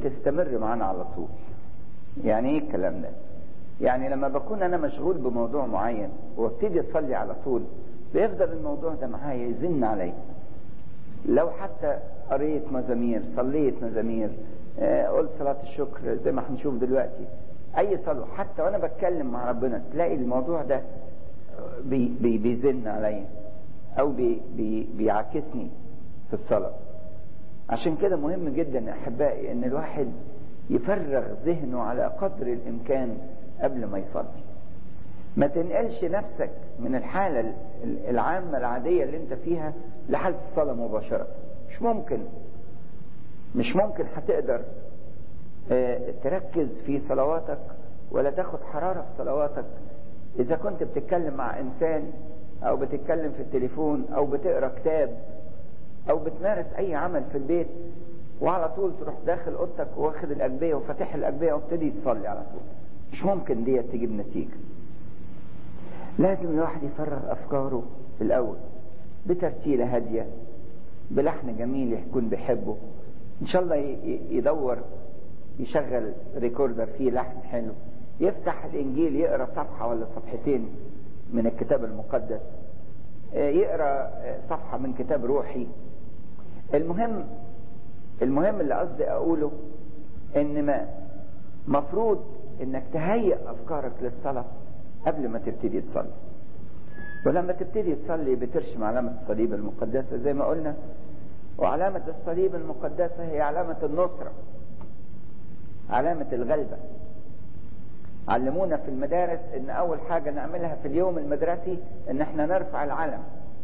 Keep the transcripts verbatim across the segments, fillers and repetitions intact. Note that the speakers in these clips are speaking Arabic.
بتستمر معانا على طول. يعني ايه الكلام ده؟ يعني لما بكون انا مشغول بموضوع معين وابتدي اصلي على طول، بيفضل الموضوع ده معايا يزن عليا. لو حتى قريت مزامير، صليت مزامير، آه قلت صلاة الشكر زي ما هنشوف دلوقتي، اي صلاة، حتى وانا بتكلم مع ربنا تلاقي الموضوع ده بي بي بيزن عليا او بي بي بيعاكسني في الصلاة. عشان كده مهم جدا احبائي ان الواحد يفرغ ذهنه على قدر الامكان قبل ما يصلي. ما تنقلش نفسك من الحالة العامة العادية اللي انت فيها لحالة الصلاة مباشرة. مش ممكن مش ممكن هتقدر اه تركز في صلواتك ولا تاخد حرارة في صلواتك اذا كنت بتتكلم مع انسان او بتتكلم في التليفون او بتقرأ كتاب او بتمارس اي عمل في البيت وعلى طول تروح داخل اوضتك واخد الاجبية وفاتح الاجبية وابتدي تصلي على طول. مش ممكن دي تجيب نتيجة. لازم الواحد يفرغ افكاره في الاول بترتيلة هادية، بلحن جميل يكون بيحبه، ان شاء الله يدور يشغل ريكوردر فيه لحن حلو، يفتح الانجيل يقرأ صفحة ولا صفحتين من الكتاب المقدس، يقرأ صفحة من كتاب روحي. المهم المهم اللي قصدي اقوله ان ما مفروض انك تهيئ افكارك للصلاة قبل ما تبتدي تصلي. ولما تبتدي تصلي بترشم علامة الصليب المقدسة زي ما قلنا، وعلامة الصليب المقدسة هي علامة النصرة، علامة الغلبة. علمونا في المدارس ان اول حاجة نعملها في اليوم المدرسي ان احنا نرفع العلم.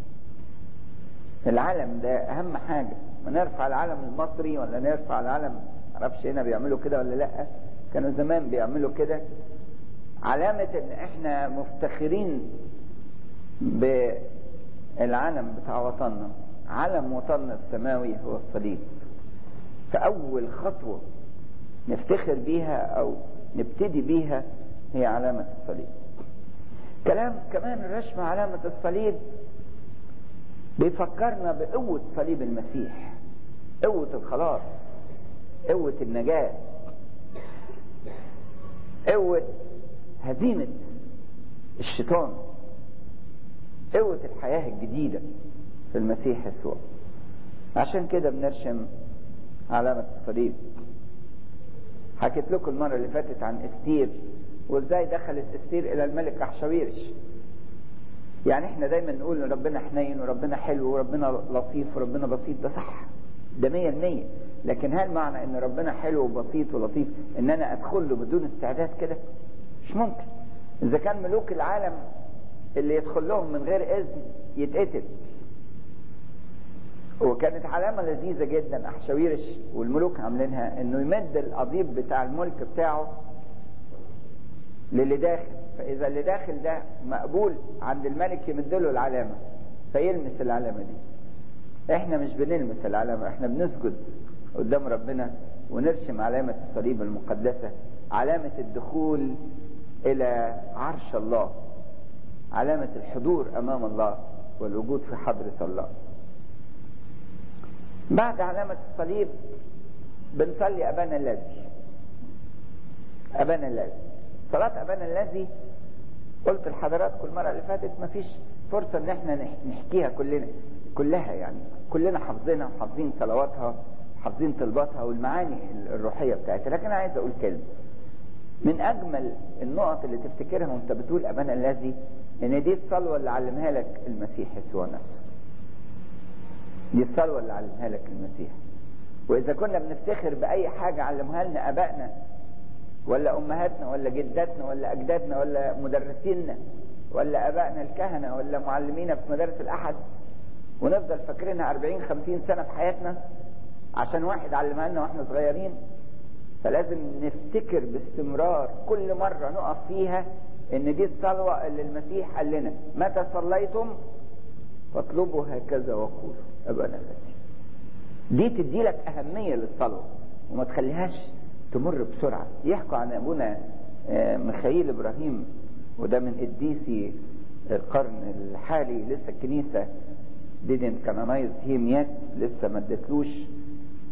العلم ده اهم حاجة، ما نرفع العلم المصري ولا نرفع العلم، معرفش هنا بيعملوا كده ولا لا، كانوا زمان بيعملوا كده، علامة ان احنا مفتخرين بالعلم بتاع وطننا. علم وطننا السماوي هو الصليب. فاول خطوة نفتخر بيها او نبتدي بيها هي علامة الصليب. كلام كمان رسم علامة الصليب بيفكرنا بقوة صليب المسيح، قوة الخلاص، قوة النجاة، قوة هزيمة الشيطان، قوة الحياة الجديدة في المسيح يسوع. عشان كده بنرشم علامة الصليب. حكيت لكم المرة اللي فاتت عن استير وازاي دخلت استير الى الملك أحشويرش. يعني احنا دايما نقول ان ربنا حنين وربنا حلو وربنا لطيف وربنا بسيط، ده صح، ده مية المية. لكن هل معنى ان ربنا حلو وبسيط ولطيف ان انا ادخل له بدون استعداد كده؟ مش ممكن. اذا كان ملوك العالم اللي يدخل لهم من غير اذن يتقتل. وكانت علامة لذيذة جدا أحشويرش والملوك عاملينها انه يمد القضيب بتاع الملك بتاعه للي داخل، فاذا اللي داخل ده مقبول عند الملك يمد له العلامة فيلمس العلامة دي. احنا مش بنلمس العلامة، احنا بنسجد قدام ربنا ونرشم علامة الصليب المقدسة، علامة الدخول الى عرش الله، علامة الحضور امام الله والوجود في حضرة الله. بعد علامة الصليب بنصلي أبانا الذي. أبانا الذي، صلاة أبانا الذي قلت لحضراتكم المرة اللي فاتت مفيش فرصة ان احنا نحكيها كلنا كلها، يعني كلنا حافظينها وحافظين صلواتها وحافظين طلباتها والمعاني الروحية بتاعتها. لكن انا عايز اقول كلمة من اجمل النقط اللي تفتكرها وانت بتقول أبانا الذي، ان دي الصلوة اللي علمها لك المسيح يسوع نفسه. دي الصلوة اللي علمها لك المسيح. واذا كنا بنفتخر باي حاجة علمها لنا ابائنا ولا امهاتنا ولا جداتنا ولا اجدادنا ولا مدرسينا ولا ابائنا الكهنة ولا معلمينا في مدارس الاحد ونفضل فاكرينها اربعين خمسين سنة في حياتنا عشان واحد علمها لنا واحنا صغيرين، فلازم نفتكر باستمرار كل مرة نقف فيها ان دي الصلوة اللي المسيح قال لنا متى صليتم فاطلبوا هكذا وقولوا أبانا الذي. دي تدي لك أهمية للصلاة وما تخليهاش تمر بسرعة. يحكوا عن أبونا ميخائيل إبراهيم، وده من قديسي القرن الحالي، لسه الكنيسة didn't canonize him yet، لسه ما ادتلوش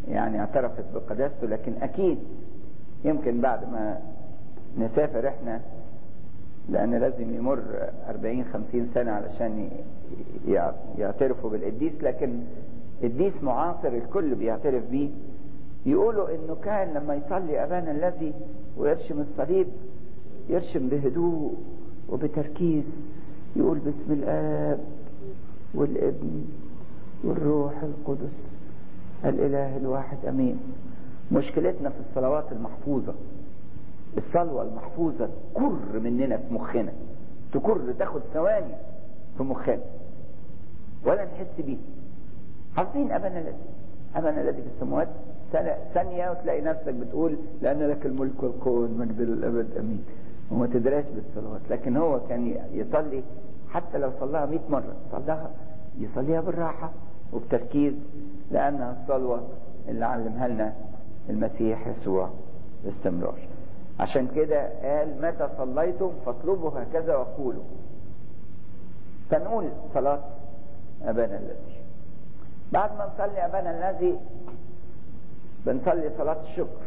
يعني اعترفت بقداسته، لكن اكيد يمكن بعد ما نسافر احنا، لان لازم يمر أربعين خمسين سنة علشان يعترفوا بالقديس، لكن قديس معاصر الكل بيعترف بيه. يقولوا انه كان لما يصلي ابانا الذي ويرشم الصليب يرشم بهدوء وبتركيز، يقول باسم الاب والابن والروح القدس الاله الواحد امين. مشكلتنا في الصلوات المحفوظة، الصلوة المحفوظة تكر مننا في مخنا، تكر تاخد ثواني في مخنا ولا نحس بيه. حافظين ابانا الذي ابانا الذي في السماوات ثانية وتلاقي نفسك بتقول لأن لك الملك والقوة والمجد للأبد أمين، وما تدراش بالصلوات. لكن هو كان يصلي حتى لو صلاها مئة مرة صلاها يصليها بالراحة وبتركيز، لأنها الصلوة اللي علمها لنا المسيح يسوع باستمرار. عشان كده قال متى صليتم فاطلبوا هكذا وقولوا. فنقول صلاة أبانا الذي. بعد ما نصلي أبانا الذي بنصلي صلاة الشكر.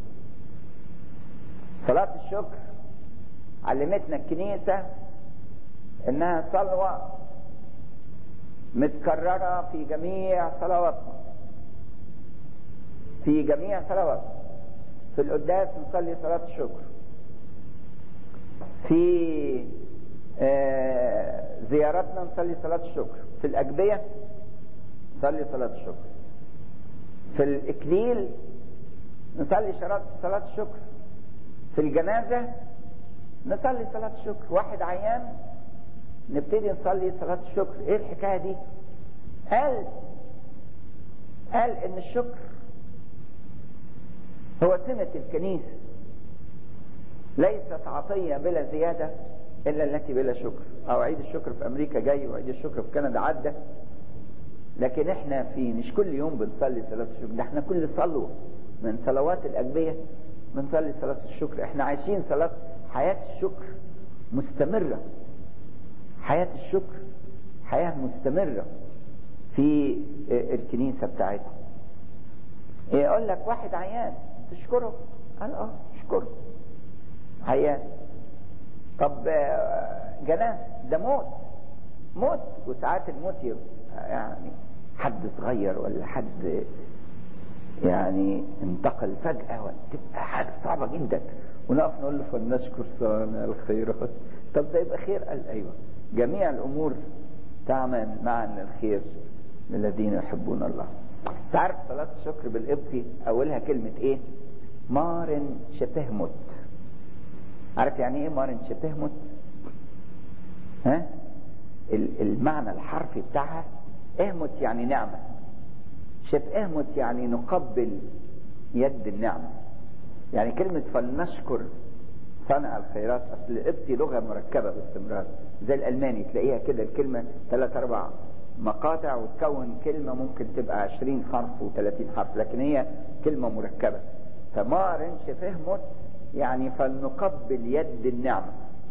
صلاة الشكر علمتنا الكنيسة انها صلوة متكررة في جميع صلواتنا، في جميع صلواتنا. في القداس نصلي صلاة الشكر، في آه زياراتنا نصلي صلاة الشكر، في الأجبية نصلي صلاة الشكر، في الإكليل نصلي صلاة الشكر، في الجنازة نصلي صلاة الشكر. واحد عيان نبتدي نصلي صلاة الشكر. ايه الحكاية دي؟ قال قال ان الشكر هو سمة الكنيسة، ليست عطية بلا زيادة الا التي بلا شكر. او عيد الشكر في امريكا جاي وعيد الشكر في كندا عدى، لكن احنا في مش كل يوم بنصلي صلاة الشكر، ده احنا كل صلوة من صلوات الأجبية بنصلي صلاة الشكر. احنا عايشين صلاة حياة الشكر مستمرة، حياة الشكر حياة مستمرة في الكنيسة بتاعتنا. يقول لك واحد عيان تشكره، قال اه اشكره عيان. طب جناز ده موت، موت، وساعات الموت يبقى يعني حد صغير ولا حد يعني انتقل فجأة وتبقى حاجة صعبة جدا، ونقف نقول له فلنشكر صانع الخيرات. طب ده يبقى خير؟ قال ايوه، جميع الامور تعمل معا للخير للذين يحبون الله. تعرف صلاة الشكر بالقبطي اولها كلمة ايه؟ مارن شبهمت. عارف يعني ايه مارن شبهمت؟ ها؟ المعنى الحرفي بتاعها اهمت يعني نعمة، شبهمت يعني نقبل يد النعمة. يعني كلمة فلنشكر صانع الخيرات، اصل القبطي لغة مركبة باستمرار، زي الالماني تلاقيها كده الكلمة ثلاث اربع مقاطع وتكون كلمة ممكن تبقى عشرين حرف وثلاثين حرف، لكن هي كلمة مركبة. فمارن شبهمت يعني فلنقبل يد النعمة،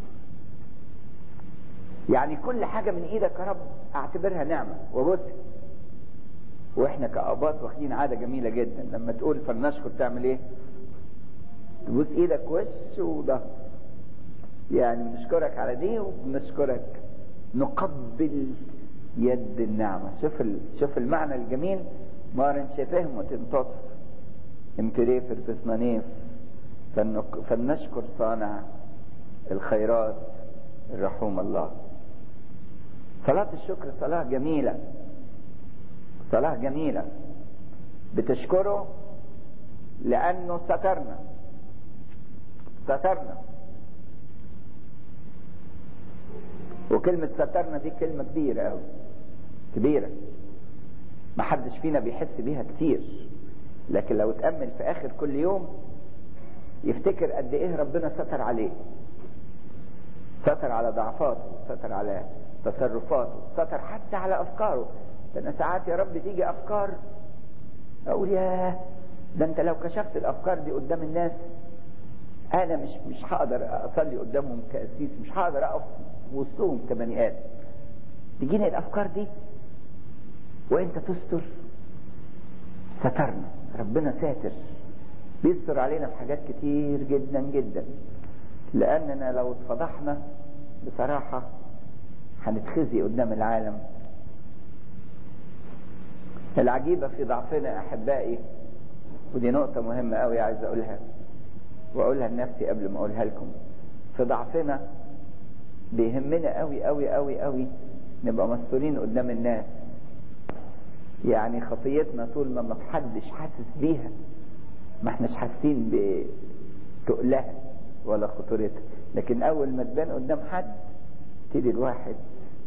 يعني كل حاجة من ايدك يا رب اعتبرها نعمة وبص. واحنا كأباط واخدين عادة جميلة جدا، لما تقول فلنشكر تعمل ايه؟ تبص ايدك وش وظهر، يعني بنشكرك على دي وبنشكرك نقبل يد النعمة. شوف ال... شوف المعنى الجميل. مارن شفهم وتنتطف امتريفر تسنانيف فلنك... فلنشكر صانع الخيرات الرحوم الله. صلاة الشكر صلاة جميلة، صلاة جميلة بتشكره لأنه سترنا سترنا وكلمة سترنا دي كلمة كبيرة أوي، كبيرة محدش فينا بيحس بيها كتير، لكن لو تأمل في آخر كل يوم يفتكر قد إيه ربنا ستر عليه، ستر على ضعفاته، ستر على تصرفاته، ستر حتى على أفكاره. أنا ساعات يا رب تيجي أفكار أقول ياه، ده أنت لو كشفت الأفكار دي قدام الناس أنا مش مش هقدر أصلي قدامهم كأسيس، مش هقدر أقف وسطهم كبني آدم. تجيني الأفكار دي وأنت تستر، سترنا ربنا ساتر، بيستر علينا في حاجات كتير جدا جدا، لأننا لو اتفضحنا بصراحة هنتخزي قدام العالم. العجيبة في ضعفنا أحبائي، ودي نقطة مهمة قوي عايز أقولها وأقولها لنفسي قبل ما أقولها لكم. في ضعفنا بيهمنا قوي قوي قوي قوي نبقى مستورين قدام الناس. يعني خطيتنا طول ما ما حدش حاسس بيها، ما احناش حاسين بتقلها ولا خطورتها، لكن أول ما تبان قدام حد يبتدي الواحد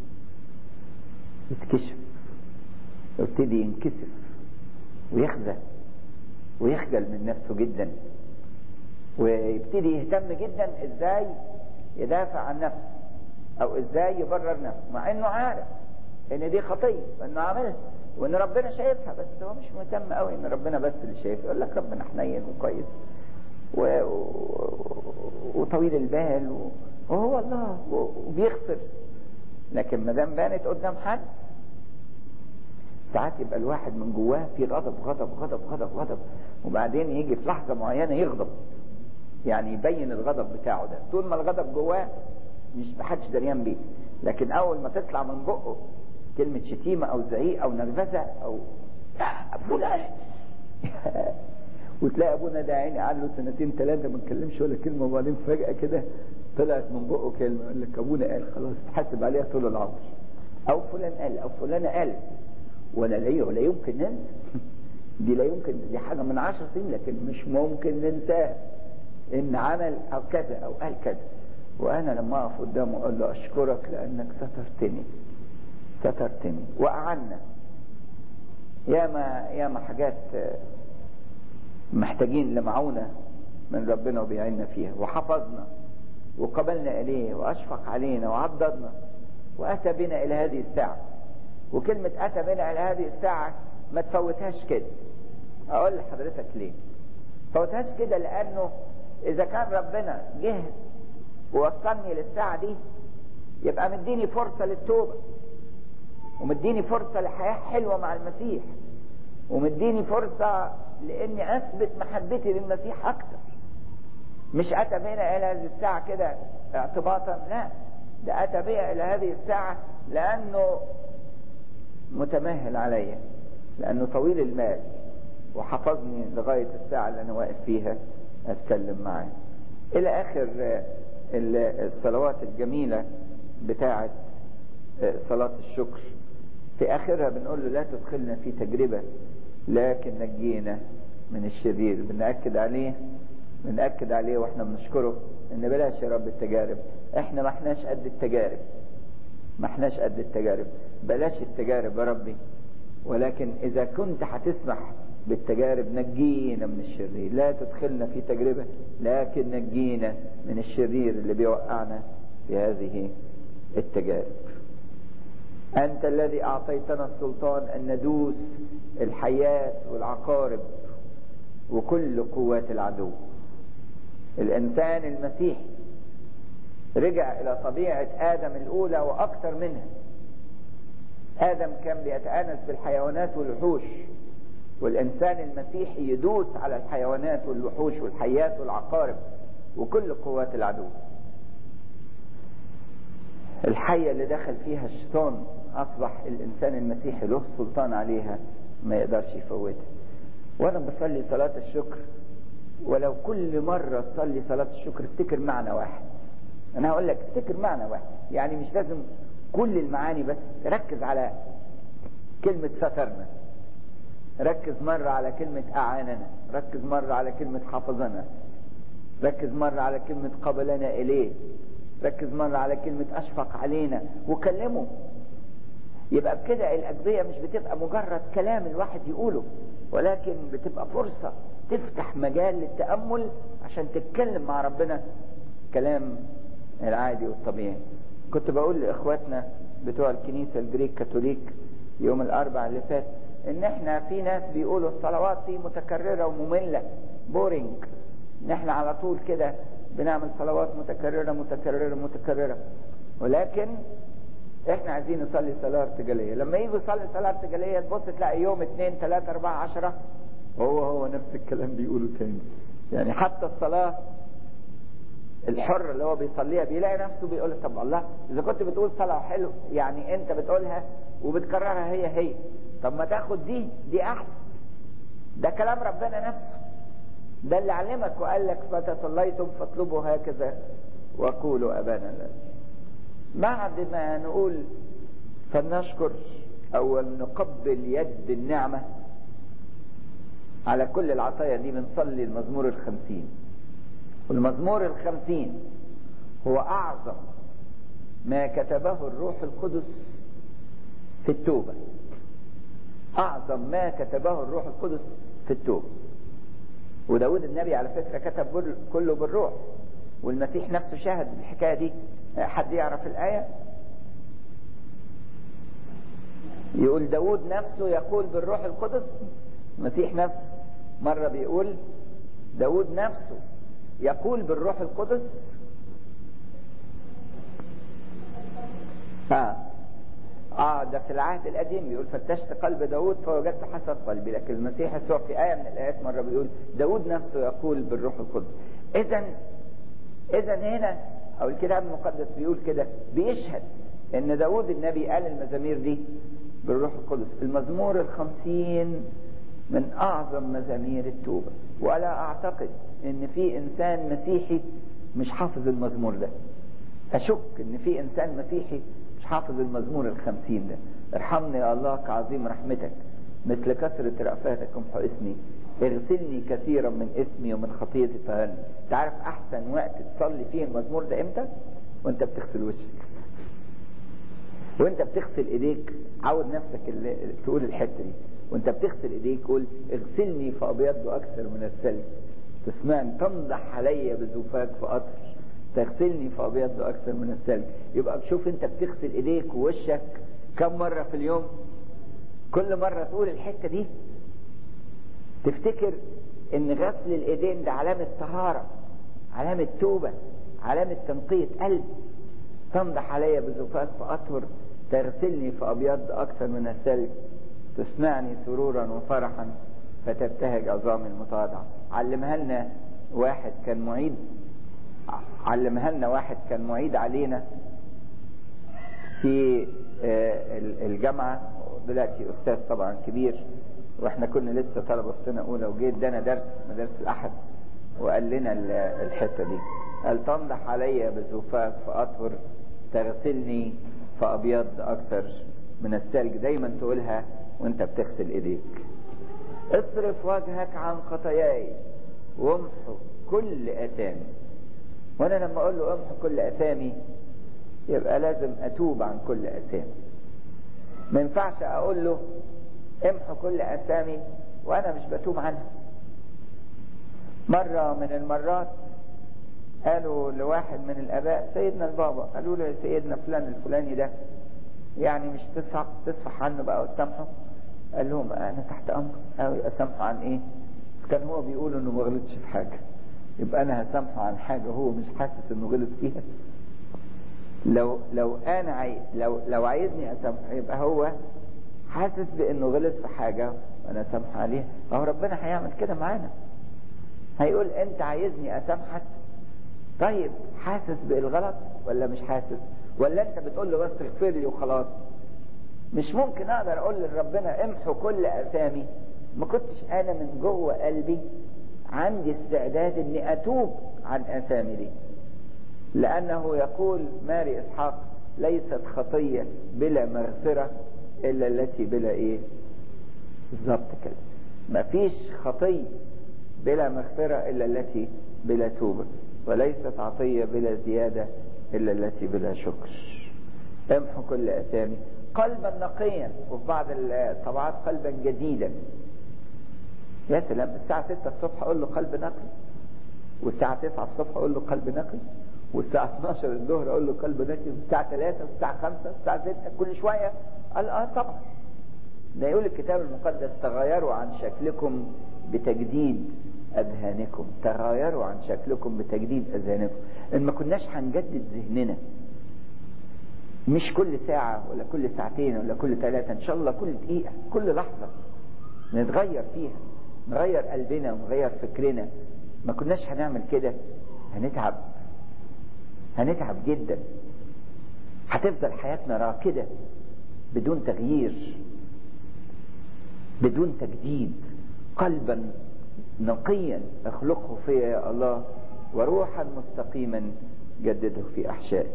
يتكشف ويبتدي ينكسف ويخزى ويخجل من نفسه جدا، ويبتدي يهتم جدا ازاي يدافع عن نفسه او ازاي يبرر نفسه، مع انه عارف ان دي خطيه وانه عاملها وان ربنا شايفها، بس هو مش مهتم قوي ان ربنا بس اللي شايف. يقول لك ربنا حنين وكويس و... وطويل البال وهو الله وبيغفر. لكن ما دام بانت قدام حد ساعات يبقى الواحد من جواه في غضب غضب غضب غضب غضب، وبعدين يجي في لحظه معينه يغضب، يعني يبين الغضب بتاعه ده. طول ما الغضب جواه مش محدش دريان بيه، لكن اول ما تطلع من بقه كلمه شتيمه او زعيق او نرفزه او فلان وتلاقي ابونا ده عيني قعد له سنتين ثلاثه ما اتكلمش ولا كلمه، وبعدين فجاه كده طلعت من بقه كلمه، يقول لك ابونا قال، خلاص تحاسب عليها طول العمر. او فلان قال او فلانه قال، ولا لا ولا يمكن ننسى دي، لا يمكن، دي حاجه من عشر سنين لكن مش ممكن ننساها ان عمل او كذا او قال كذا. وانا لما اقف قدامه اقول له اشكرك لانك سترتني سترتني واعنا. ياما ياما حاجات محتاجين لمعونه من ربنا وبيعيننا فيها، وحفظنا وقبلنا اليه واشفق علينا وعضدنا واتى بنا الى هذه الساعه. وكلمه اتى بنا الى هذه الساعه ما تفوتهاش كده. اقول لحضرتك ليه فوتهاش كده؟ لانه اذا كان ربنا جه ووصلني للساعه دي يبقى مديني فرصه للتوبه، ومديني فرصه لحياه حلوه مع المسيح، ومديني فرصه لاني اثبت محبتي للمسيح اكتر. مش اتى بنا الى هذه الساعه كده اعتباطا، لا، ده اتى بنا الى هذه الساعه لانه متمهل عليا، لانه طويل المال وحفظني لغايه الساعه اللي انا واقف فيها اتكلم معاه. الى اخر الصلوات الجميله بتاعه صلاه الشكر، في اخرها بنقول له لا تدخلنا في تجربه لكن نجينا من الشرير. بنأكد عليه بنأكد عليه واحنا بنشكره ان بلاش يا رب التجارب، احنا ما احناش قد التجارب، ما احناش قد التجارب، بلاش التجارب يا ربي، ولكن اذا كنت هتسمح بالتجارب نجينا من الشرير. لا تدخلنا في تجربة لكن نجينا من الشرير اللي بيوقعنا في هذه التجارب. أنت الذي أعطيتنا السلطان أن ندوس الحياة والعقارب وكل قوات العدو. الإنسان المسيحي رجع إلى طبيعة آدم الأولى وأكثر منها. آدم كان بيتآنس بالحيوانات والوحوش، والإنسان المسيحي يدوس على الحيوانات والوحوش والحيات والعقارب وكل قوات العدو. الحية اللي دخل فيها الشيطان أصبح الإنسان المسيحي له سلطان عليها، ما يقدرش يفوتها. وأنا بصلي صلاة الشكر، ولو كل مرة تصلي صلاة الشكر افتكر معنى واحد. أنا هقول لك افتكر معنى واحد، يعني مش لازم كل المعاني، بس ركز على كلمة سترنا، ركز مرة على كلمة أعاننا، ركز مرة على كلمة حفظنا، ركز مرة على كلمة قبلنا إليه، ركز مرة على كلمة أشفق علينا، وكلمه. يبقى بكده الأجبية مش بتبقى مجرد كلام الواحد يقوله، ولكن بتبقى فرصة تفتح مجال للتأمل عشان تتكلم مع ربنا كلام العادي والطبيعي. كنت بقول لإخواتنا بتوع الكنيسة الجريك كاثوليك يوم الأربع اللي فات إن إحنا في ناس بيقولوا الصلوات دي متكررة ومملة، بورينج، إن إحنا على طول كده بنعمل صلوات متكررة متكررة متكررة. ولكن إحنا عايزين نصلي صلاة ارتجالية. لما يجوا يصلي صلاة ارتجالية تبص تلاقي يوم اثنين ثلاثة أربعة عشرة هو هو نفس الكلام بيقوله تاني. يعني حتى الصلاة الحر اللي هو بيصليها بيلاقي نفسه بيقول طب الله، اذا كنت بتقول صلاة حلو يعني انت بتقولها وبتكررها هي هي، طب ما تاخد دي دي احسن. ده كلام ربنا نفسه، ده اللي علمك وقال لك متى صليتم فاطلبوا هكذا وقولوا ابانا الذي. بعد ما نقول فلنشكر او نقبل يد النعمة على كل العطايا دي، بنصلي المزمور الخمسين. والمزمور الخمسين هو اعظم ما كتبه الروح القدس في التوبة، اعظم ما كتبه الروح القدس في التوبة. وداود النبي على فكرة كتب كله بالروح، والمسيح نفسه شاهد الحكاية دي. حد يعرف الآية؟ يقول داود نفسه يقول بالروح القدس، المسيح نفسه مرة بيقول داود نفسه يقول بالروح القدس. آه. آه ده في العهد القديم بيقول فتشت قلب داود فوجدت حسب قلبي، لكن المسيح يسوع في آية من الآيات مرة بيقول داود نفسه يقول بالروح القدس. إذن إذن هنا أو الكتاب المقدس بيقول كده، بيشهد إن داود النبي قال المزامير دي بالروح القدس. المزمور الخمسين من أعظم مزامير التوبة، ولا أعتقد إن في إنسان مسيحي مش حافظ المزمور ده. أشك إن في إنسان مسيحي مش حافظ المزمور الخمسين ده. ارحمني يا الله كعظيم رحمتك، مثل كثرة رأفاتك امحو اسمي، اغسلني كثيرا من اسمي ومن خطيتي طهرني. تعرف أحسن وقت تصلي فيه المزمور ده إمتى؟ وأنت بتغسل وشك، وأنت بتغسل إيديك. عود نفسك اللي تقول الحتة دي وأنت بتغسل إيديك، قول اغسلني فأبيض أكثر من الثلج، تسمعني تنضح علي بزوفاك فأطهر، تغسلني فأبيض أكثر من الثلج. يبقى شوف أنت بتغسل إيديك ووشك كم مرة في اليوم؟ كل مرة تقول الحتة دي تفتكر ان غسل الايدين ده علامة طهارة، علامة توبة، علامة تنقية قلب. تنضح علي بزفاف فأطهر، تغسلني فأبيض أكثر من الثلج، تصنعني سرورا وفرحا فتبتهج عظامي المتواضعة. علمها لنا واحد كان معيد علمها لنا واحد كان معيد علينا في الجامعة، دلوقتي أستاذ طبعا كبير، واحنا كنا لسه طلبة في سنة أولى، وجيت ادانا درس مدرسة الأحد وقال لنا الحتة دي، قال تنضح علي بزفاف فأطهر، تغسلني فأبيض أكثر من الثلج. دايما تقولها وانت بتغسل ايديك. اصرف وجهك عن خطاياي وامحو كل آثامي. وانا لما اقول له امحو كل آثامي يبقى لازم اتوب عن كل آثامي. ما ينفعش اقول له امحو كل آثامي وانا مش بتوب عنها. مرة من المرات قالوا لواحد من الاباء سيدنا البابا، قالوا له يا سيدنا فلان الفلاني ده يعني مش تصح تصفح عنه بقى وتسامحه؟ قال لهم انا تحت امر، قالوا اسامحه عن ايه؟ كان هو بيقول انه ما غلطش في حاجه، يبقى انا هسامحه عن حاجه هو مش حاسس انه غلط فيها؟ لو لو انا عايز لو لو عايزني اسامحه يبقى هو حاسس بانه غلط في حاجه وانا اسامحه عليها. هو ربنا هيعمل كده معانا، هيقول انت عايزني اسامحك، طيب حاسس بالغلط ولا مش حاسس؟ ولا انت بتقول له بس اغفر لي وخلاص؟ مش ممكن اقدر اقول لربنا امحو كل اثامي ما كنتش انا من جوه قلبي عندي استعداد اني اتوب عن اثامي دي. لانه يقول ماري اسحاق ليست خطية بلا مغفرة الا التي بلا ايه؟ بالظبط كده، مفيش خطية بلا مغفرة الا التي بلا توبة، وليست عطية بلا زيادة الا التي بلا شكر. امحو كل اثامي، قلبا نقيا، وفي بعض الطبعات قلبا جديدا. يا سلام، الساعة ستة الصبح اقول له قلب نقي، والساعة تسعة الصبح اقول له قلب نقي، والساعة اتناشر الظهر اقول له قلب نقي، والساعة ثلاثة والساعة خمسة والساعة ستة كل شوية. قال اه طبعا، ده يقول الكتاب المقدس تغيروا عن شكلكم بتجديد اذهانكم، تغيروا عن شكلكم بتجديد اذهانكم. ان ما كناش هنجدد ذهننا، مش كل ساعة ولا كل ساعتين ولا كل ثلاثة، ان شاء الله كل دقيقة كل لحظة نتغير فيها نغير قلبنا ونغير فكرنا، ما كناش هنعمل كده هنتعب، هنتعب جدا. هتفضل حياتنا راكدة بدون تغيير، بدون تجديد. قلبا نقيا اخلقه فيا يا الله، وروحا مستقيما جدده في احشائي.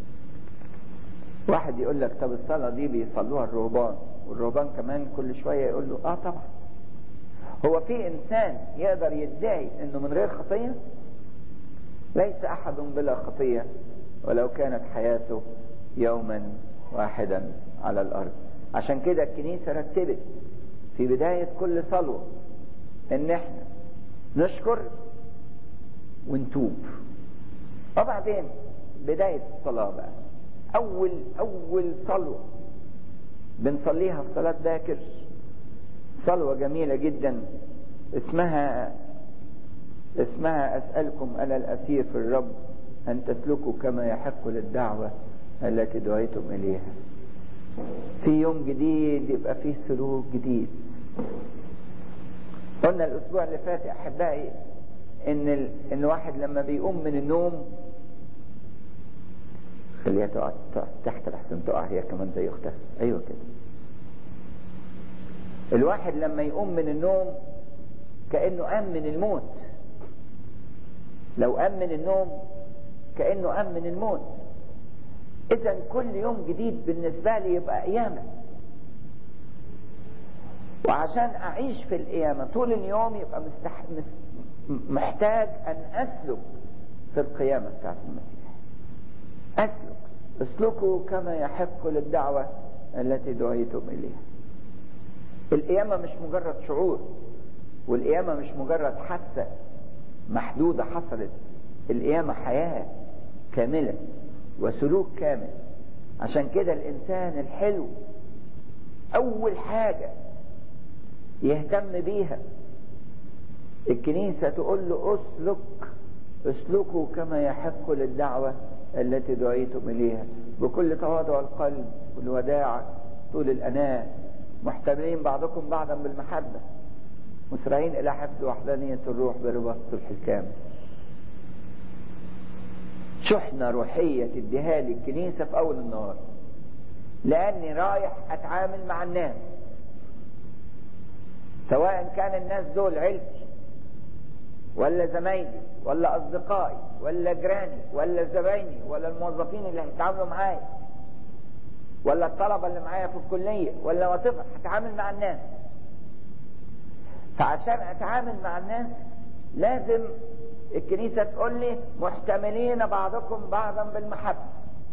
واحد يقول لك طب الصلاة دي بيصلوها الرهبان، والرهبان كمان كل شوية يقول له اه طبعا. هو في انسان يقدر يدعي انه من غير خطية؟ ليس احد بلا خطية ولو كانت حياته يوما واحدا على الارض. عشان كده الكنيسة رتبت في بداية كل صلوة ان احنا نشكر ونتوب. وبعدين بداية الصلاة بقى، اول اول صلوة بنصليها في صلاة باكر صلوة جميلة جدا اسمها اسمها اسألكم انا الاسير في الرب ان تسلكوا كما يحق للدعوة التي دعيتم اليها. في يوم جديد يبقى فيه سلوك جديد. قلنا الاسبوع اللي فات احبائي ان ال... ان الواحد لما بيقوم من النوم، خليها تقعد تحت لحسن تقع هي كمان زي اختها، ايوه كده. الواحد لما يقوم من النوم كأنه قام من الموت. لو قام من النوم كأنه قام من الموت. اذا كل يوم جديد بالنسبة لي يبقى قيامة، وعشان اعيش في القيامة طول اليوم يبقى مستح... محتاج ان اسلك في القيامة بتاعت المسيح. اسلك اسلكوا كما يحق للدعوة التي دعيتم اليها. القيامة مش مجرد شعور، والقيامة مش مجرد حادثة محدودة حصلت. القيامة حياة كاملة وسلوك كامل. عشان كده الإنسان الحلو أول حاجة يهتم بيها الكنيسة تقول له اسلك اسلكوا كما يحق للدعوة التي دعيتم إليها بكل تواضع القلب والوداعة طول الأناة، محتملين بعضكم بعضا بالمحبة، مسرعين إلى حفظ وحدانية الروح برباط الصلح الكامل. شحنة روحية تديها لي الكنيسة في أول النهار، لأني رايح أتعامل مع الناس، سواء كان الناس دول عيلتي ولا زمايلي ولا أصدقائي ولا جيراني ولا زبايني ولا الموظفين اللي هيتعاملوا معايا ولا الطلبة اللي معايا في الكلية ولا واتفق، هتعامل مع الناس. فعشان أتعامل مع الناس لازم الكنيسة تقول لي محتملين بعضكم بعضا بالمحبة.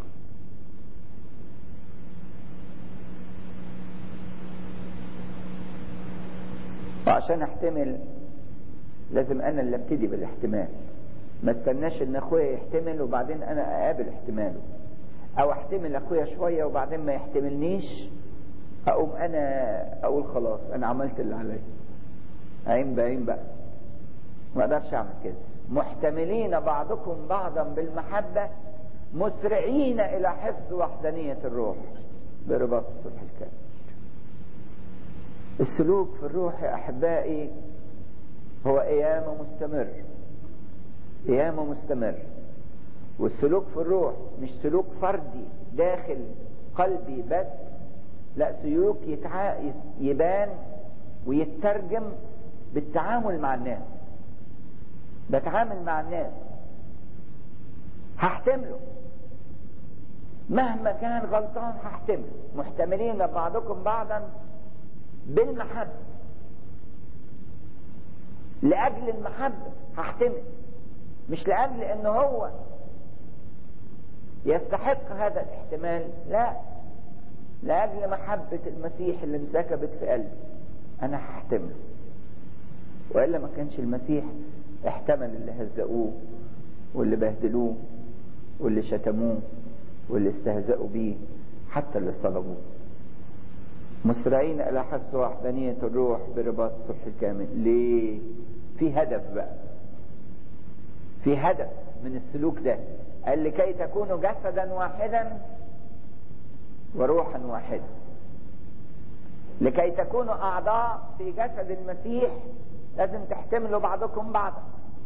وعشان احتمل لازم انا اللي ابتدي بالاحتمال، ما استناش ان اخويا يحتمل وبعدين انا اقابل احتماله، او احتمل اخويا شوية وبعدين ما يحتملنيش اقوم انا اقول خلاص انا عملت اللي عليا، عين بعين بقى. ما اقدرش اعمل كده. محتملين بعضكم بعضا بالمحبة مسرعين الى حفظ وحدانية الروح برباط الصلح الكامل. السلوك في الروح يا احبائي هو قيامة مستمر، قيامة مستمر. والسلوك في الروح مش سلوك فردي داخل قلبي بس، لا، سلوك يتع... يبان ويترجم بالتعامل مع الناس. بتعامل مع الناس هحتمله مهما كان غلطان، هحتمله. محتملين بعضكم بعضا بالمحبة، لأجل المحبة هحتمل، مش لأجل انه هو يستحق هذا الاحتمال، لا، لأجل محبة المسيح اللي انسكبت في قلبي انا هحتمله. وإلا ما كانش المسيح احتمل اللي هزقوه واللي بهدلوه واللي شتموه واللي استهزأوا بيه، حتى اللي صلبوه. مسرعين إلى حفظ وحدانية الروح برباط الصلح الكامل. ليه؟ في هدف بقى، في هدف من السلوك ده، قال لكي تكونوا جسدا واحدا وروحا واحدا. لكي تكونوا أعضاء في جسد المسيح لازم تحتملوا بعضكم بعضا.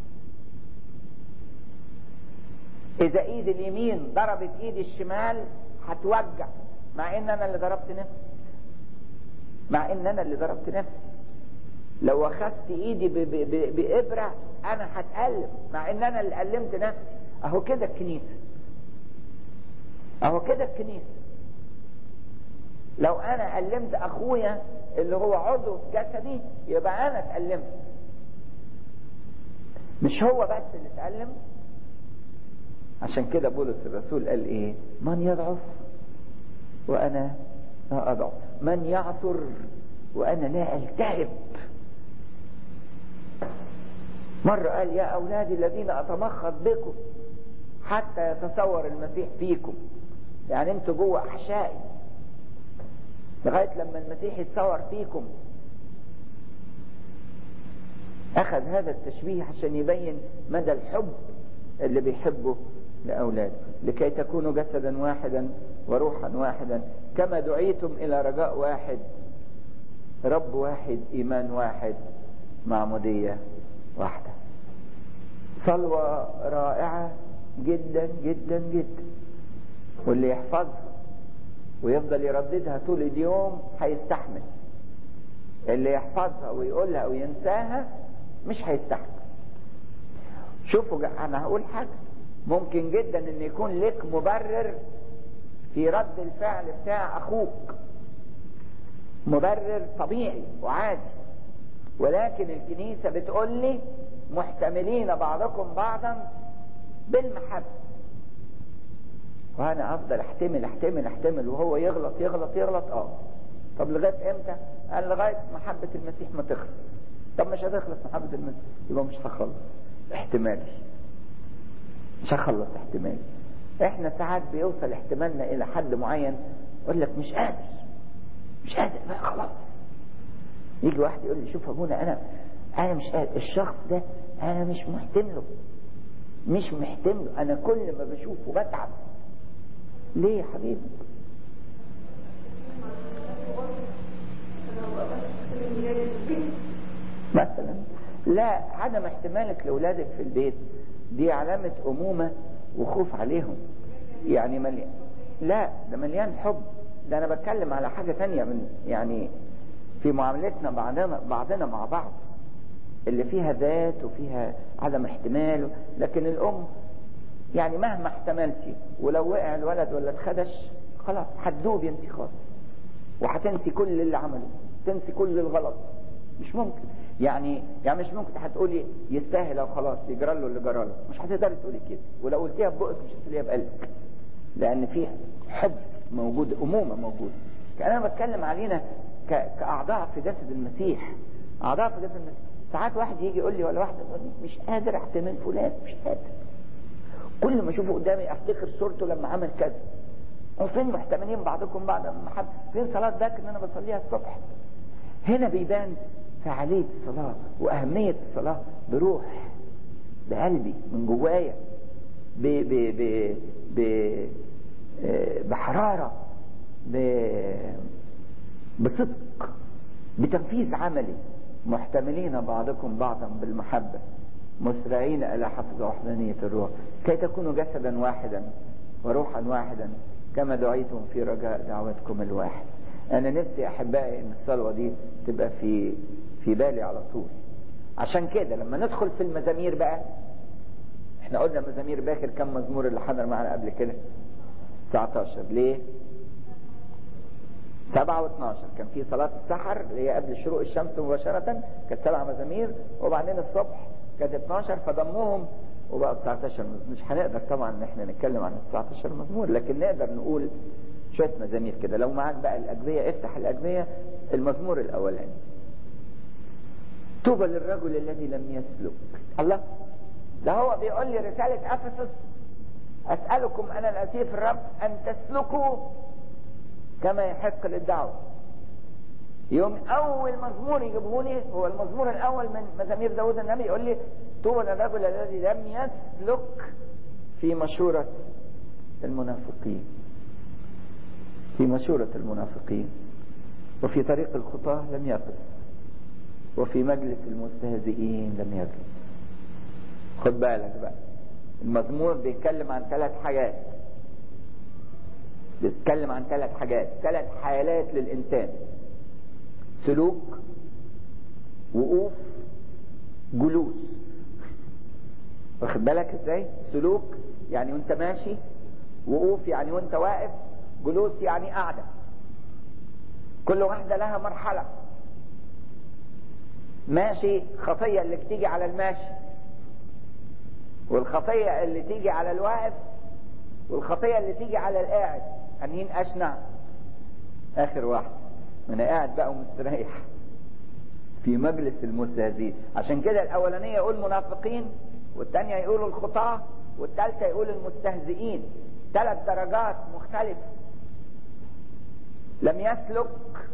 إذا إيد اليمين ضربت إيد الشمال هتوجع، مع إن أنا اللي ضربت نفسي، مع إن أنا اللي ضربت نفسي. لو أخذت إيدي بإبرة أنا هتألم، مع إن أنا اللي ألمت نفسي. أهو كده الكنيسة، أهو كده الكنيسة. لو أنا ألمت أخويا اللي هو عضو في جسدي يبقى أنا اتألمت، مش هو بس اللي اتألم. عشان كده بولس الرسول قال إيه؟ من يضعف وأنا لا أضعف، من يعثر وأنا لا ألتهب. مرة قال يا أولادي الذين أتمخض بكم حتى يتصور المسيح فيكم، يعني انتوا جوه أحشائي لغاية لما المسيح يتصور فيكم. أخذ هذا التشبيه عشان يبين مدى الحب اللي بيحبه لأولاده. لكي تكونوا جسدا واحدا وروحا واحدا كما دعيتم إلى رجاء واحد، رب واحد، إيمان واحد، معمودية واحدة. صلوة رائعة جدا جدا جدا، واللي يحفظها ويفضل يرددها طول اليوم هيستحمل. اللي يحفظها ويقولها وينساها مش هيستحمل. شوفوا انا هقول حاجة، ممكن جدا ان يكون لك مبرر في رد الفعل بتاع اخوك، مبرر طبيعي وعادي، ولكن الكنيسة بتقول لي محتملين بعضكم بعضا بالمحبة. وانا افضل احتمل احتمل احتمل وهو يغلط يغلط يغلط. اه طب لغاية امتى؟ قال لغاية محبة المسيح ما تخلص. طب مش هتخلص محبة المسيح يبقى مش هخلص احتمالي، مش هخلص احتمالي. احنا ساعات بيوصل احتمالنا الى حد معين يقول لك مش قادر مش قادر بقى خلاص. يجي واحد يقول لي شوف ابونا انا انا مش قادر، الشخص ده انا مش محتمله مش محتمله انا كل ما بشوفه بتعب. ليه يا حبيبي؟ مثلا لا، عدم احتمالك لاولادك في البيت دي علامة امومة وخوف عليهم. يعني مليان، لا ده مليان حب. ده انا بتكلم على حاجة تانية، من يعني في معاملتنا بعضنا بعضنا مع بعض اللي فيها ذات وفيها عدم احتمال. لكن الام يعني مهما احتملتي ولو وقع الولد ولا اتخدش خلاص هتدوبي انت خالص، وهتنسي كل اللي عمله، تنسي كل الغلط. مش ممكن يعني يعني مش ممكن هتقولي يستاهل او خلاص يجرى له اللي جرى له، مش هتقدري تقولي كده. ولو قلتيها ببقك مش هتقوليها بقلبك، لان في حب موجود، امومه موجوده. كأنا بتكلم علينا كاعضاء في جسد المسيح، اعضاء في جسد المسيح. ساعات واحد يجي يقول لي ولا واحده تقول لي مش قادر احتمل فلان، مش قادر. كل ما اشوفه قدامي افتكر صورته لما عمل كذا. وفين محتملين بعضكم بعض محب؟ فين صلاه باكر ان انا بصليها الصبح؟ هنا بيبان فعاليه الصلاه واهميه الصلاه بروح، بقلبي من جوايا، ب ب ب ب بحراره، ب بصدق، بتنفيذ عملي. محتملين بعضكم بعضا بالمحبه، مسرعين الى حفظ وحدانيه الروح كي تكونوا جسدا واحدا وروحا واحدا كما دعيتم في رجاء دعوتكم الواحد. انا نفسي احبائي ان الصلوه دي تبقى في في بالي على طول. عشان كده لما ندخل في المزامير بقى، احنا قلنا مزامير باكر كم مزمور اللي حضر معنا قبل كده؟ تسعتاشر. ليه؟ سبعة واثناشر. كان في صلاة السحر اللي هي قبل شروق الشمس مباشرة كانت سبع مزامير، وبعدين الصبح كانت اتناشر، فضموهم وبقى تسعتاشر مزمور. مش هنقدر طبعا ان احنا نتكلم عن تسعتاشر مزمور، لكن نقدر نقول شوية مزامير كده. لو معاك بقى الأجبية افتح الأجبية. المزمور الأولاني: طوبى للرجل الذي لم يسلك. الله، ده هو بيقول لي رسالة أفسس: أسألكم أنا الأسير الرب أن تسلكوا كما يحق للدعوة. يوم أول مزمور يجيبه لي هو المزمور الأول من مزامير داود النبي، يقول لي طوبى للرجل الذي لم يسلك في مشورة المنافقين. في مشورة المنافقين. وفي طريق الخطاة لم يقف، وفي مجلس المستهزئين لم يجلس. خد بالك بقى، المزمور بيتكلم عن ثلاث حاجات، بيتكلم عن ثلاث حاجات ثلاث حالات للإنسان: سلوك، وقوف، جلوس. واخد بالك ازاي؟ سلوك يعني وانت ماشي، وقوف يعني وانت واقف، جلوس يعني قاعدة. كل واحدة لها مرحلة. ماشي، خطية اللي تيجي على الماشي، والخطية اللي تيجي على الواقف، والخطية اللي تيجي على القاعد. انهين اشنع؟ اخر واحد. انا قاعد بقى ومستريح في مجلس المستهزئين. عشان كده الاولانية يقول منافقين، والثانية يقول الخطاة، والثالثة يقول المستهزئين. ثلاث درجات مختلفة. لم يسلك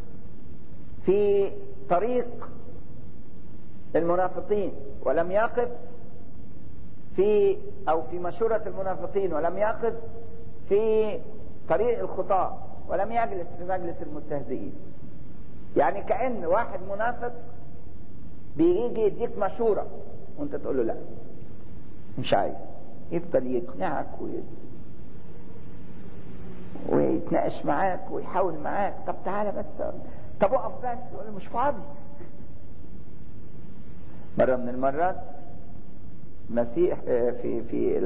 في طريق المنافقين، ولم يقف في او في مشورة المنافقين، ولم يقف في طريق الخطاة، ولم يجلس في مجلس المستهزئين. يعني كأن واحد منافق بيجي يديك مشورة وانت تقول له لا مش عايز، يفضل يقنعك ويتناقش معاك ويحاول معاك. طب تعالى بس، طب اقف بس، يقول مش فاضي. مرة من المرات مسيح في في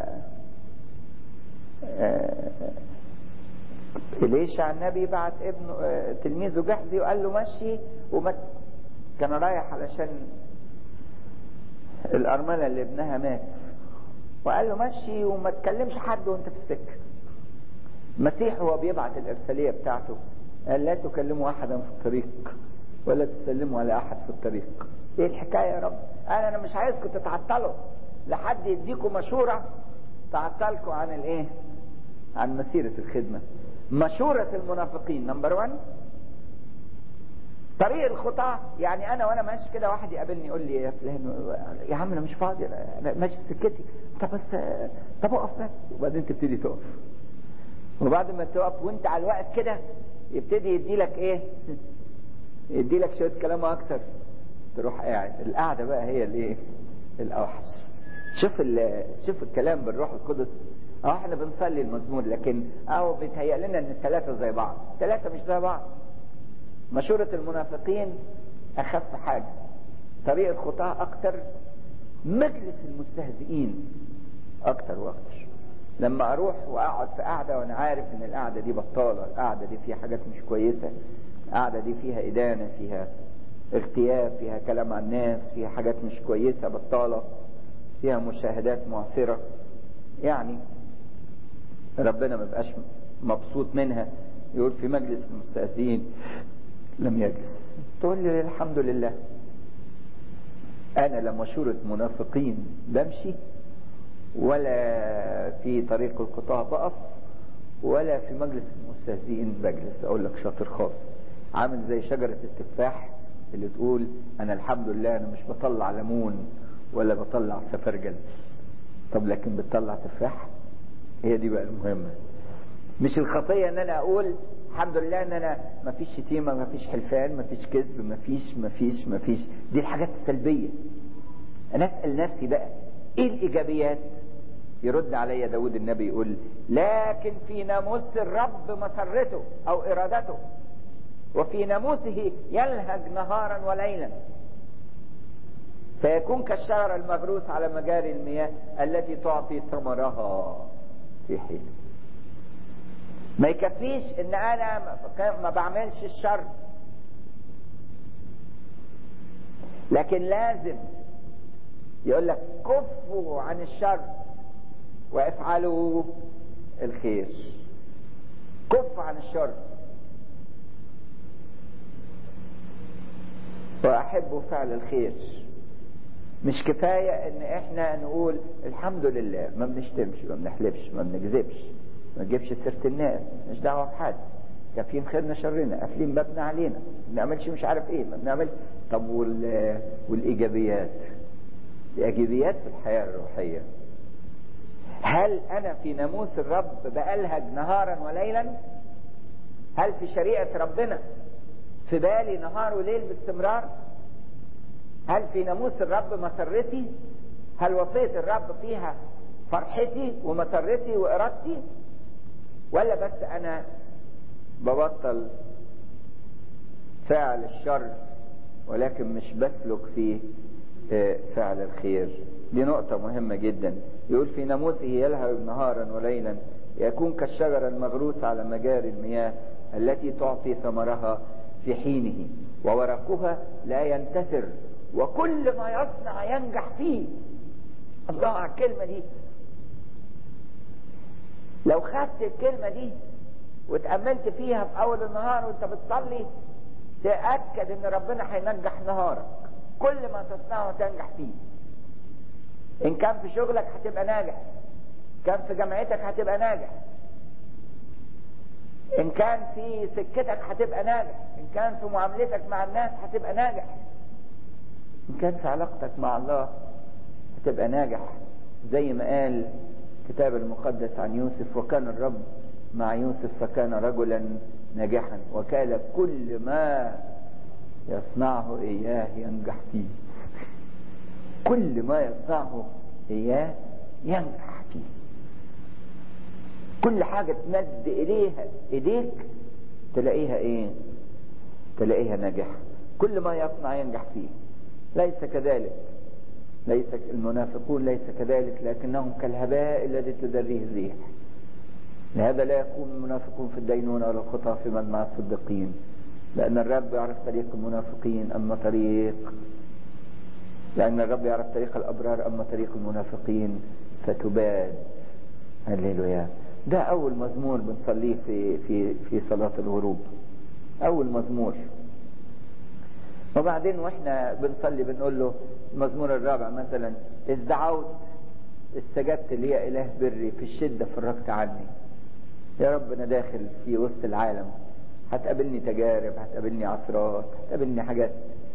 إليشع النبي بعت ابنه تلميذه جحزي وقال له مشي، وما كان رايح علشان الأرملة اللي ابنها مات، وقال له مشي وما تكلمش حد وانت في السكة. المسيح هو بيبعت الإرسالية بتاعته قال لا تكلموا أحدا في الطريق ولا تسلموا على أحد في الطريق. ايه الحكاية يا رب؟ قال انا مش عايزكم تتعطلوا لحد يديكم مشورة تعطلكم عن الايه؟ عن مسيرة الخدمة. مشورة المنافقين نمبر وان. طريق الخطاة يعني انا وانا ماشي كده واحد يقابلني يقول لي يا فلان يا عم انا مش فاضي، انا ماشي في سكتي. طب بس طب اقف بس، وبعدين تبتدي تقف، وبعد ما تقف وانت على الوقت كده يبتدي يدي لك ايه؟ يدي لك شوية كلام اكتر، تروح قاعد. القعدة بقى هي الايه؟ الاوحش. شوف شوف الكلام بالروح القدس. اه احنا بنصلي المزمور لكن او بيتهيأ لنا ان الثلاثة زي بعض. الثلاثة مش زي بعض. مشورة المنافقين اخف حاجة، طريق الخطاة اكتر، مجلس المستهزئين اكتر واكتر. لما اروح واقعد في قعدة وانا عارف ان القعدة دي بطالة، القعدة دي فيها حاجات مش كويسة، القعدة دي فيها ادانة، فيها اغتياب، فيها كلام عن الناس، فيها حاجات مش كويسة بطالة، فيها مشاهدات معصرة، يعني ربنا ما بقاش مبسوط منها. يقول في مجلس المستهزئين لم يجلس. تقول لي الحمد لله انا لا مشورة منافقين بمشي، ولا في طريق الخطاة بقف، ولا في مجلس المستهزئين بجلس. اقول لك شاطر خالص، عامل زي شجرة التفاح اللي تقول انا الحمد لله انا مش بطلع ليمون ولا بطلع سفرجل. طب لكن بتطلع تفاح؟ هي دي بقى المهمة. مش الخطية ان انا اقول الحمد لله ان انا ما فيش شتيمة، ما فيش حلفان، ما فيش كذب، ما فيش ما فيش ما فيش دي الحاجات السلبية. انا اسأل نفسي بقى ايه الايجابيات؟ يرد علي داود النبي يقول لكن في ناموس الرب مسرته او ارادته، وفي ناموسه يلهج نهارا وليلا، فيكون كالشجرة المغروس على مجاري المياه التي تعطي ثمرها في حين. ما يكفيش ان انا ما بعملش الشر، لكن لازم يقول لك كفوا عن الشر وافعلوا الخير. كف عن الشر واحبوا فعل الخير. مش كفاية ان احنا نقول الحمد لله ما بنشتمش ما بنحلفش ما بنكذبش ما نجيبش سيرة الناس، مش دعوة بحد، كافيين خيرنا شرنا، قافلين بابنا علينا، ما بنعملش مش عارف ايه ما بنعمل. طب وال... والايجابيات؟ الايجابيات في الحياة الروحية، هل انا في ناموس الرب بألهج نهارا وليلا؟ هل في شريعة ربنا في بالي نهار وليل باستمرار؟ هل في ناموس الرب مسرتي؟ هل وصية الرب فيها فرحتي ومسرتي وإرادتي؟ ولا بس أنا ببطل فعل الشر ولكن مش بسلك في فعل الخير؟ دي نقطة مهمة جدا. يقول في ناموسه يلهب نهارا وليلا، يكون كالشجرة المغروسة على مجاري المياه التي تعطي ثمرها في حينه وورقها لا ينتثر وكل ما يصنع ينجح فيه. الله على الكلمة دي. لو خدت الكلمة دي وتأملت فيها في أول النهار وانت بتصلي، تأكد ان ربنا هينجح نهارك. كل ما تصنعه تنجح فيه. ان كان في شغلك هتبقى ناجح، كان في جامعتك هتبقى ناجح، ان كان في سكتك هتبقى ناجح، ان كان في معاملتك مع الناس هتبقى ناجح، ان كان في علاقتك مع الله هتبقى ناجح. زي ما قال الكتاب المقدس عن يوسف: وكان الرب مع يوسف فكان رجلا ناجحا وكان كل ما يصنعه إياه ينجح فيه. كل ما يصنعه إياه ينجح فيه. كل حاجة تمد إليها إيديك تلاقيها إيه؟ تلاقيها ناجحة. كل ما يصنع ينجح فيه. ليس كذلك، ليس المنافقون ليس كذلك، لكنهم كالهباء الذي تدريه الريح. لهذا لا يكون المنافقون في الدينونة ولا الخطاة في مجمع الصديقين، لأن الرب يعرف طريق المنافقين أما طريق لأن الرب يعرف طريق الأبرار أما طريق المنافقين فتباد. هللويا. ده أول مزمور بنصليه في في في صلاة الغروب. أول مزمور. وبعدين واحنا بنصلي بنقول له المزمور الرابع مثلا: إذ دعوت استجبت لي يا إله بري، في الشدة فرجت عني. يا رب أنا داخل في وسط العالم، هتقابلني تجارب، هتقابلني عثرات، هتقابلني حاجات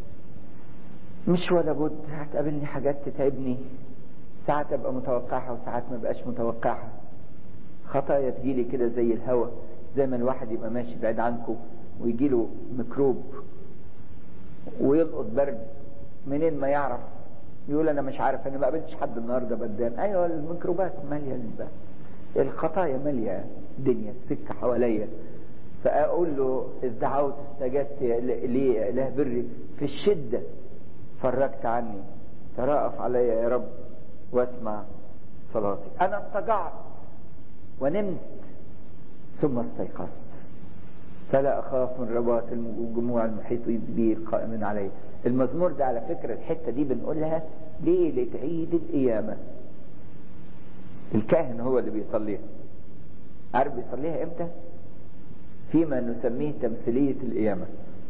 مش ولا بد، هتقابلني حاجات تتعبني، ساعات ابقى متوقعها وساعات ما بقاش متوقعها. خطايا تجيلي كده زي الهوى، زي ما الواحد يبقى ماشي بعيد عنكم ويجيله ميكروب ويلقط برد، منين ما يعرف؟ يقول انا مش عارف، انا ما قابلتش حد النهارده بردان. ايوه الميكروبات ماليه الباب، الخطايا ماليه الدنيا السكه حواليا. فاقول له إذ دعوت استجبت لي يا اله بري، في الشده فرجت عني. ترأف علي يا رب واسمع صلاتي. انا اضطجعت ونمت ثم استيقظت، فلا اخاف من رباط الجموع المحيط بي القائم علي. المزمور ده على فكرة الحتة دي بنقولها ليلة عيد القيامة. الكاهن هو اللي بيصليها. عارف بيصليها امتى؟ فيما نسميه تمثيلية القيامة.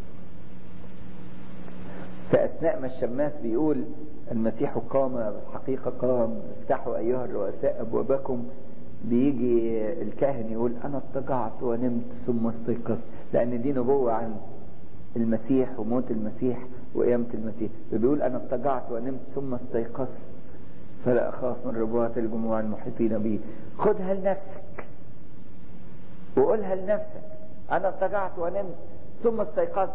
فأثناء ما الشماس بيقول المسيح قام، بالحقيقة قام، افتحوا أيها الرؤساء أبوابكم، بيجي الكاهن يقول أنا اضطجعت ونمت ثم استيقظت، لأن دي نبوة عن المسيح وموت المسيح وقيامة المسيح. فبيقول أنا اضطجعت ونمت ثم استيقظت فلا أخاف من ربوات الجموع المحيطين بي. خدها لنفسك وقولها لنفسك: أنا اضطجعت ونمت ثم استيقظت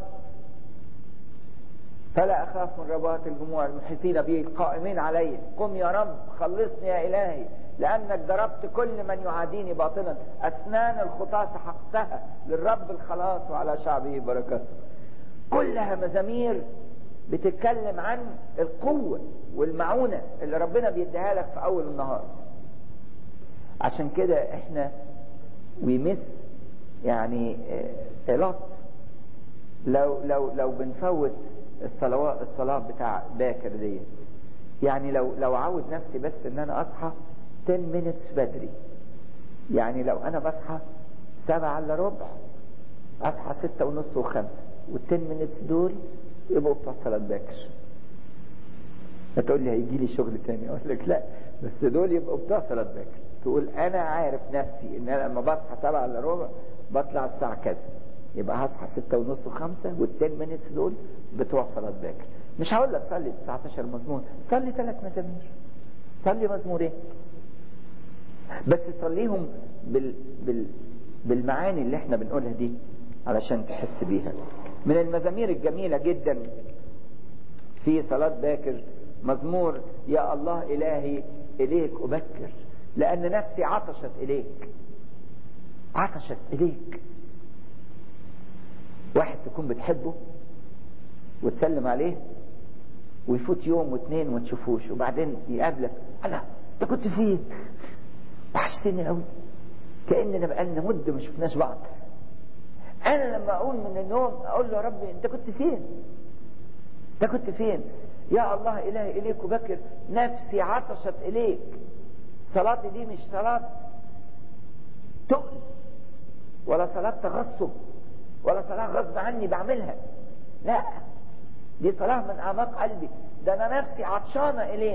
فلا أخاف من ربوات الجموع المحيطين بي القائمين علي. قم يا رب خلصني يا إلهي، لأنك ضربت كل من يعاديني باطلا. أسنان الخطاة سحقتها، للرب الخلاص وعلى شعبه بركاته. كلها مزامير بتتكلم عن القوة والمعونة اللي ربنا بيديها لك في أول النهار. عشان كده احنا ويمس يعني الوقت لو لو لو بنفوت الصلوات الصلاة بتاع باكر ديت. يعني لو لو عاود نفسي بس ان انا اصحى عشرة minutes بدري، يعني لو انا بصحى سبعة الا ربع اصحى ستة ونص وخمسة، والتن minutes دول يبقوا بتوع صلاة باكر. هتقول لي هيجي لي شغل تاني، اقول لك لا، بس دول يبقوا بتوع صلاة باكر. تقول انا عارف نفسي ان انا لما بصحى سبعة الا ربع بطلع الساعة كذا، يبقى هصحى ستة ونص وخمسة، والتن minutes دول بتوع صلاة باكر. مش هقول لك صلي تسعتاشر مزمور، صلي ثلاث مزامير، صلي مزمورين، بس صليهم بال... بال... بالمعاني اللي احنا بنقولها دي علشان تحس بيها. من المزامير الجميلة جدا في صلاة باكر مزمور يا الله إلهي إليك أبكر لأن نفسي عطشت إليك. عطشت إليك. واحد تكون بتحبه وتسلم عليه ويفوت يوم واثنين وما تشوفوش وبعدين يقابلك، ألا أنت كنت فين؟ وحشتني قوي، كأننا بقالنا مدة ما شفناش بعض. أنا لما أقول من النوم أقول له يا ربي أنت كنت فين؟ أنت كنت فين؟ يا الله إلهي إليك أبكر نفسي عطشت إليك. صلاتي دي مش صلاة تقل ولا صلاة تغصب ولا صلاة غصب عني بعملها، لا، دي صلاة من أعماق قلبي. ده أنا نفسي عطشانة إليك.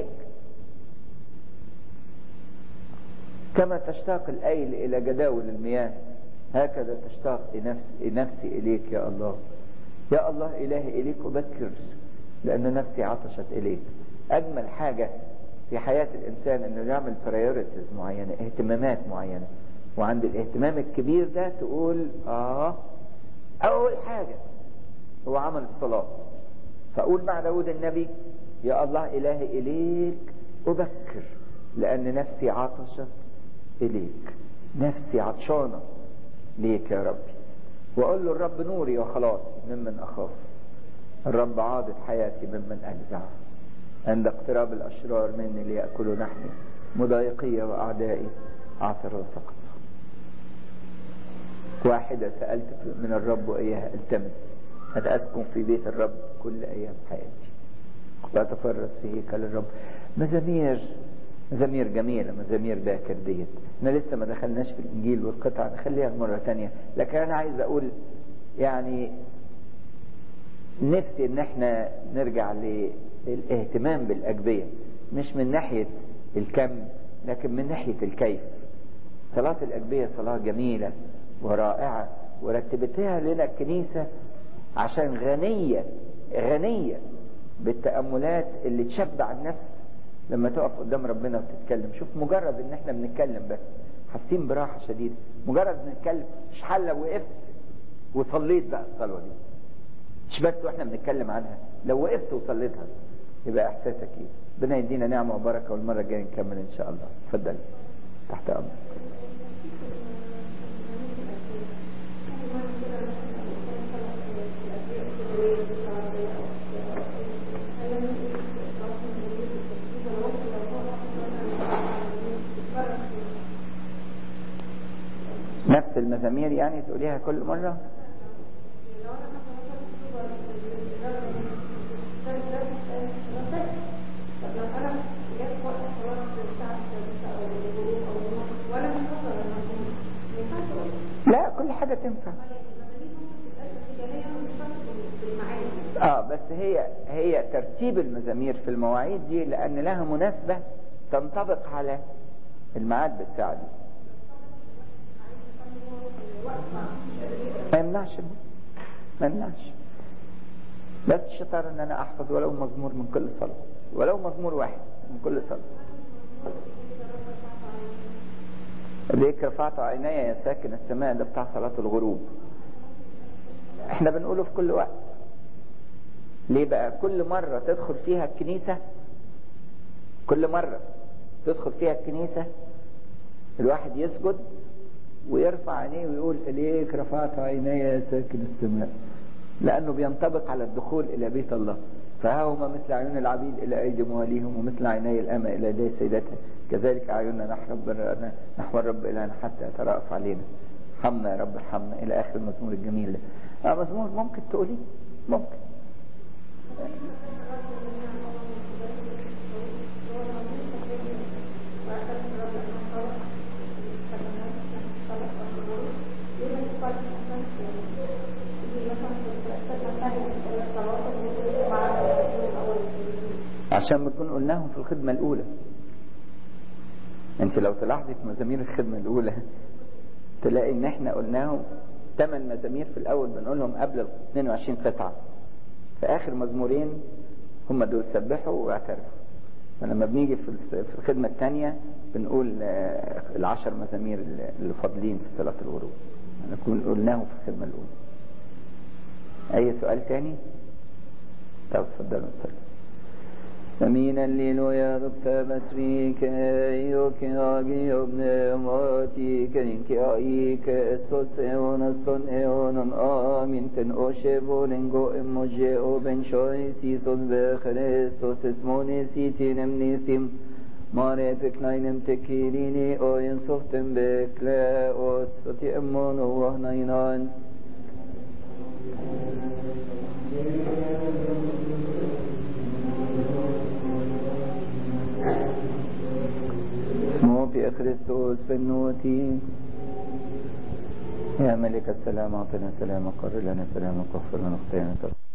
كما تشتاق الأيل إلى جداول المياه هكذا تشتاق نفسي, نفسي إليك يا الله. يا الله إلهي إليك أبكر لأن نفسي عطشت إليك. أجمل حاجة في حياة الإنسان أنه يعمل برايورتيز معينة، اهتمامات معينة، وعند الاهتمام الكبير ده تقول آه أول حاجة هو عمل الصلاة. فأقول مع داود النبي يا الله إلهي إليك أبكر لأن نفسي عطشت إليك. نفسي عطشانة ليك يا ربي. وأقول له الرب نوري وخلاصي ممن أخاف، الرب عاضد حياتي ممن أجزع. عند اقتراب الأشرار مني ليأكلوا نحني مضايقية وأعدائي عثر وسقط. واحدة سألت من الرب وإياها التمس أن أسكن في بيت الرب كل أيام حياتي وأتفرس في هيكل الرب. مزامير مزامير جميلة، مزامير باكر ديت. احنا لسه ما دخلناش في الإنجيل والقطع، نخليها مرة تانية. لكن أنا عايز أقول يعني نفسي ان احنا نرجع للاهتمام بالأجبية، مش من ناحية الكم لكن من ناحية الكيف. صلاة الأجبية صلاة جميلة ورائعة، ورتبتها لنا الكنيسة عشان غنية غنية بالتأملات اللي تشبع النفس لما تقف قدام ربنا وتتكلم. شوف مجرد ان احنا بنتكلم بس حاسين براحة شديدة، مجرد بنتكلم مش حل وقفت وصليت بقى الصلوة دي، مش بس واحنا بنتكلم عنها، لو وقفت وصليتها يبقى احساسك ايه. ربنا يدينا نعمة وبركة، والمرة الجاية نكمل ان شاء الله. اتفضل تحت امرك. نفس المزامير يعني تقوليها كل مرة؟ لا، كل حاجة تنفع. اه بس هي هي ترتيب المزامير في المواعيد دي لأن لها مناسبة تنطبق على الميعاد بالساعة دي. ما يمنعش ما يمنعش بس الشطار ان انا احفظ ولو مزمور من كل صلاة، ولو مزمور واحد من كل صلاة. ليك رفعت عيني يا ساكن السماء، ده بتاع صلاة الغروب. احنا بنقوله في كل وقت. ليه بقى؟ كل مرة تدخل فيها الكنيسة، كل مرة تدخل فيها الكنيسة الواحد يسجد ويرفع عينيه ويقول إليك رفعت عيني يا ساكن السماء، لأنه بينطبق على الدخول إلى بيت الله. فهما مثل عيون العبيد إلى أيدي مواليهم، ومثل عيني الأمة إلى يدي سيدتها، كذلك أعيننا نحو الرب إلهنا حتى يترأف علينا. ارحمنا يا رب ارحمنا، إلى آخر المزمور الجميل ده. آه مزمور ممكن تقولي؟ ممكن. عشان بنكون قلناهم في الخدمة الأولى. انت لو تلاحظي في مزامير الخدمة الأولى تلاقي ان احنا قلناهم ثمان مزامير في الأول بنقولهم قبل ال اثنين وعشرين قطعة، في آخر مزمورين هم دول سبحوا واعترفوا. فلما بنيجي في الخدمة الثانية بنقول العشر مزامير اللي فاضلين في صلاة الغروب، نكون قلناهم في الخدمة الأولى. اي سؤال تاني؟ طب اتفضلوا نصلي. Amin alleluia doksabatri ke yo ke agi obne mati ke ke ai ke estot eon aston eonon amin ten oshe volengo emoje oben shoy si sos be Christos esmone si tinem nisim mare peknainem tekirini o en softem bekle os oti emon o wahnainan في كريستوس بنوتي يا ملك السلام أعطنا سلامك قرر لنا سلامك واغفر لنا خطايانا